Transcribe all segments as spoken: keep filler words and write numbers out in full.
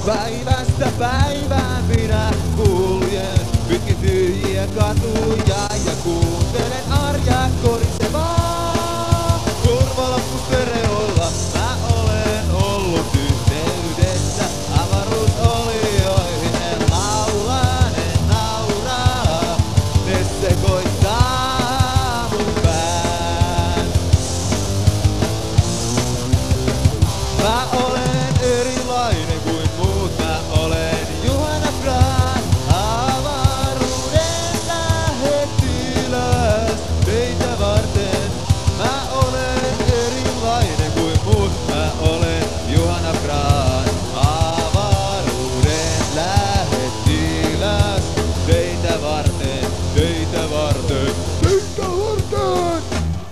Päivästä päivään minä kuljen pitkin tyhjiä katuja ja kuuntelen arjaa korisevaa. Korvalappu stereolla mä olen ollut yhteydessä avaruusolioihin. Ne laulaa, ne nauraa, ne sekoittaa mun pään. Mä olen erilainen kuin muut, mä olen Juhana Graan, avaruuden lähettiläs teitä varten. Mä olen erilainen kuin muut, mä olen Juhana Graan, avaruuden lähettiläs teitä varten, teitä varten, teitä varten.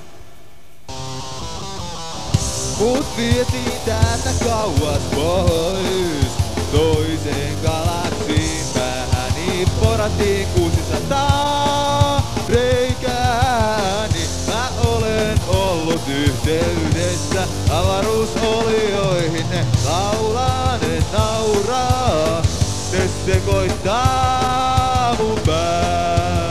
Mut vietiin täältä kauas pois toiseen galaksiin päähäni porattiin kuusisataa reikää, niin mä olen ollut yhteydessä avaruusolioihin. Ne laulaa, ne nauraa, ne sekoittaa mun pään.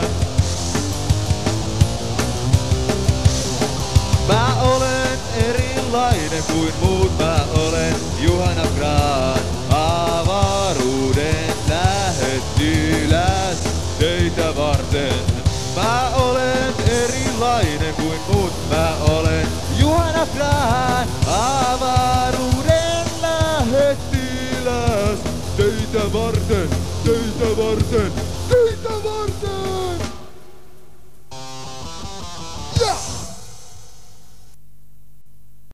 Mä olen erilainen kuin muut, mä olen Juhana Graan, avaruuden lähettiläs teitä varten. Mä olen erilainen kuin muut, mä olen Juhana Graan,